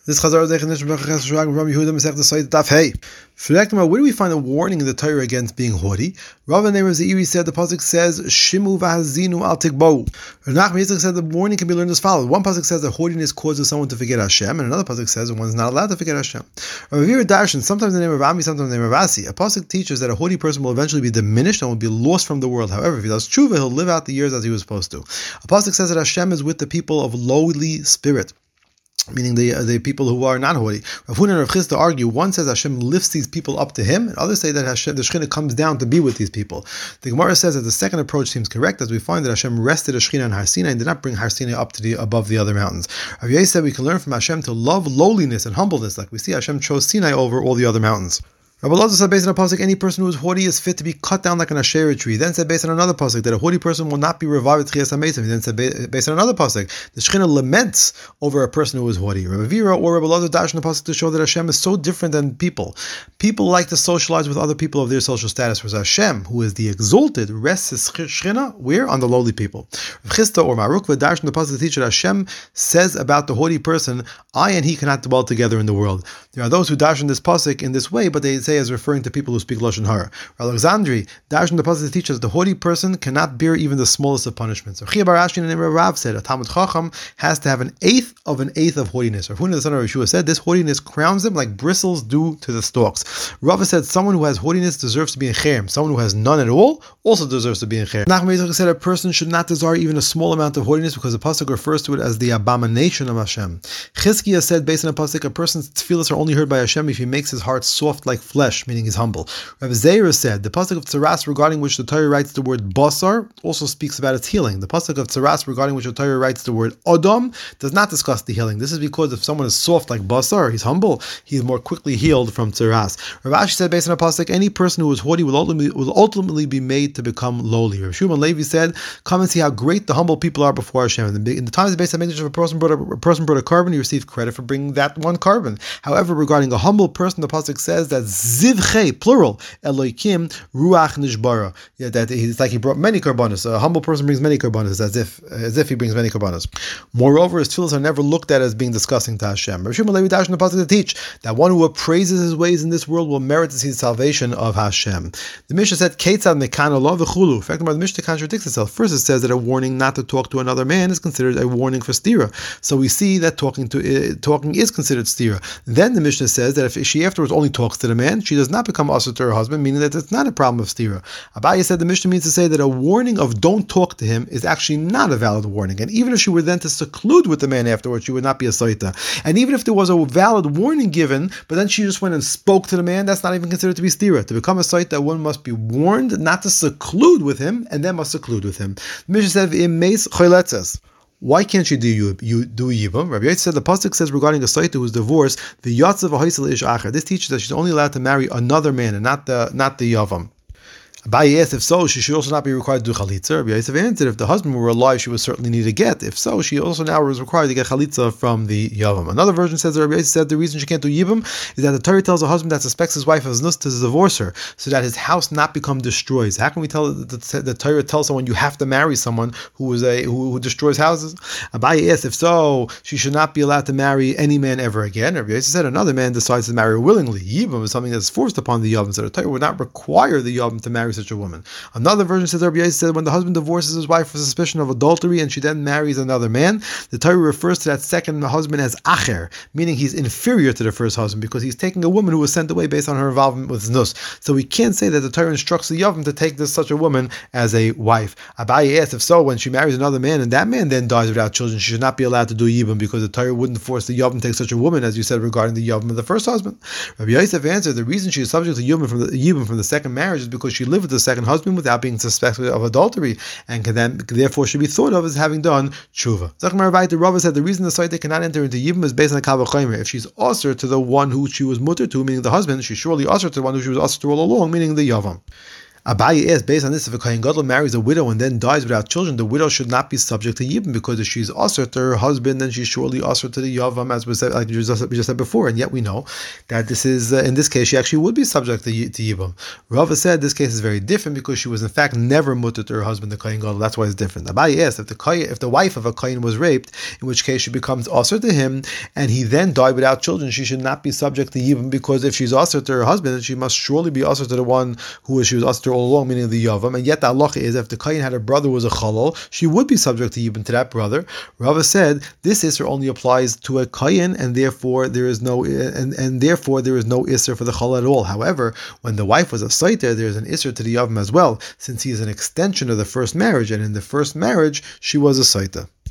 This Chazar Zeichen Ram Yehuda Masech the site Daf Hey. Where do we find a warning in the Torah against being haughty? Rav and Zeiri said the pasuk says Shimu v'hazinu al tikbo. Rav Nachman Yitzchak said the warning can be learned as follows. One pasuk says that haughtiness causes someone to forget Hashem, and another pasuk says one is not allowed to forget Hashem. Rav Avira Darshan, sometimes in the name of Rami, sometimes in the name of Asi. A pasuk teaches that a haughty person will eventually be diminished and will be lost from the world. However, if he does tshuva, he'll live out the years as he was supposed to. A pasuk says that Hashem is with the people of lowly spirit, meaning the people who are not haughty. Rav Huna and Rav Chisda argue. One says Hashem lifts these people up to Him, and others say that Hashem, the Shekhinah comes down to be with these people. The Gemara says that the second approach seems correct, as we find that Hashem rested a Shekhinah on Har Sinai and did not bring Har Sinai up to above the other mountains. Rav Yeh said we can learn from Hashem to love lowliness and humbleness, like we see Hashem chose Sinai over all the other mountains. Rabbi Elazar said based on a pasuk, any person who is haughty is fit to be cut down like an asherah tree. Then said based on another pasuk that a haughty person will not be revived at Chiyas HaMeisim. Then said based on another pasuk, the Shekhinah laments over a person who is haughty. Rabbi Avira or Rabbi Elazar dash in the pasuk to show that Hashem is so different than people. People like to socialize with other people of their social status, whereas Hashem, who is the exalted, rests his Shekhinah where? On the lowly people. Rav Chisda or Maruk dash in the pasuk to teach that Hashem says about the haughty person, I and he cannot dwell together in the world. There are those who dash in this pasuk in this way, but they say as referring to people who speak Lashon Hara. Alexandri, dash in the pasuk teaches the haughty person cannot bear even the smallest of punishments. Chia bar Ashi and Rav said a Talmud Chacham has to have an eighth of haughtiness. Rav Huna the son of Yeshua said this haughtiness crowns him like bristles do to the stalks. Rav said someone who has haughtiness deserves to be in cherem. Someone who has none at all also deserves to be in cherem. Nachman Yitzchak said a person should not desire even a small amount of haughtiness because the pasuk refers to it as the abomination of Hashem. Chizkiah said based on a pasuk a person's tefillas are only heard by Hashem if he makes his heart soft like flesh, meaning he's humble. Rav Zeira said the pasuk of Tzaras regarding which the Torah writes the word basar also speaks about its healing. The pasuk of Tzaras regarding which the Torah writes the word Adam does not discuss the healing. This is because if someone is soft like basar, he's humble, he is more quickly healed from Tzaras. Rav Ashi said based on a pasuk any person who is haughty will ultimately be made to become lowly. Rav Shimon Levi said come and see how great the humble people are before Hashem. In the times of Beis HaMikdash, if a person brought a carbon, he received credit for bringing that one carbon. However, regarding a humble person, the pasuk says that zivchei, plural, Eloikim ruach nishbara. Yeah, that it's like he brought many karbanos. A humble person brings many karbanos, as if he brings many karbanos. Moreover, his tefillos are never looked at as being disgusting to Hashem. Rav Shimon Levi dash in the pasuk to teach that one who appraises his ways in this world will merit to see the salvation of Hashem. The Mishnah said Keitzad mekan Allah v'chulu. In fact, the Mishnah contradicts itself. First, it says that a warning not to talk to another man is considered a warning for stira. So we see that talking is considered stira. Then the Mishnah says that if she afterwards only talks to the man, she does not become asur to her husband, meaning that it's not a problem of stira. Abaye said the Mishnah means to say that a warning of don't talk to him is actually not a valid warning. And even if she were then to seclude with the man afterwards, she would not be a saita. And even if there was a valid warning given, but then she just went and spoke to the man, that's not even considered to be stira. To become a saita, one must be warned not to seclude with him, and then must seclude with him. The Mishnah said, "Imeis choletzes." Why can't you do yibum? Rabbi Yosef said the pasuk says regarding a saita who is divorced, the yatzav v'hoisel ish acher. This teaches that she's only allowed to marry another man and not the yavam. Abaye asked if so, she should also not be required to do chalitza. Rabbi Yosef answered if the husband were alive, she would certainly need a get. If so, she also now was required to get chalitza from the yavam. Another version says that Rabbi Yosef said the reason she can't do yibum is that the Torah tells a husband that suspects his wife as nus to divorce her, so that his house not become destroyed. How can we tell the Torah tells someone you have to marry someone who destroys houses? Abaye asked if so, she should not be allowed to marry any man ever again. Rabbi Yosef said another man decides to marry her willingly. Yibum is something that's forced upon the yavam, so the Torah would not require the yavam to marry such a woman. Another version says Rabbi Yosef said when the husband divorces his wife for suspicion of adultery and she then marries another man, the Torah refers to that second husband as acher, meaning he's inferior to the first husband because he's taking a woman who was sent away based on her involvement with znus. So we can't say that the Torah instructs the yavam to take such a woman as a wife. Abaye asked if so, when she marries another man and that man then dies without children, she should not be allowed to do yibum because the Torah wouldn't force the yavam to take such a woman, as you said regarding the yavam of the first husband. Rabbi Yosef answered the reason she is subject to yibum from the second marriage is because she lived with the second husband without being suspected of adultery, and therefore should be thought of as having done tshuva. The Rava said the reason the saita cannot enter into yibum is based on the kal v'chomer. If she's usher to the one who she was mutter to, meaning the husband, she's surely usher to the one who she was usher to all along, meaning the yavam. Abaye asked, based on this, if a Kohen Gadol marries a widow and then dies without children, the widow should not be subject to Yibum, because if she's usher to her husband, then she's surely usher to the Yavam, as we said, like we just said before. And yet we know that this is, in this case, she actually would be subject to Yibum. Rava said this case is very different because she was in fact never mutter to her husband, the Kohen Gadol. That's why it's different. Abaye asked, if the wife of a Kohen was raped, in which case she becomes usher to him, and he then died without children, she should not be subject to Yibum, because if she's usher to her husband, then she must surely be usher to the one who she was usher to all along, meaning the Yavam. And yet the halacha is, if the Kohen had a brother who was a Chalal, she would be subject to Yibum to that brother. Rava said this Isser only applies to a Kohen, and therefore there is no Isser for the Chalal at all. However, when the wife was a Saiter, there is an Isser to the Yavam as well, since he is an extension of the first marriage, and in the first marriage she was a Saita.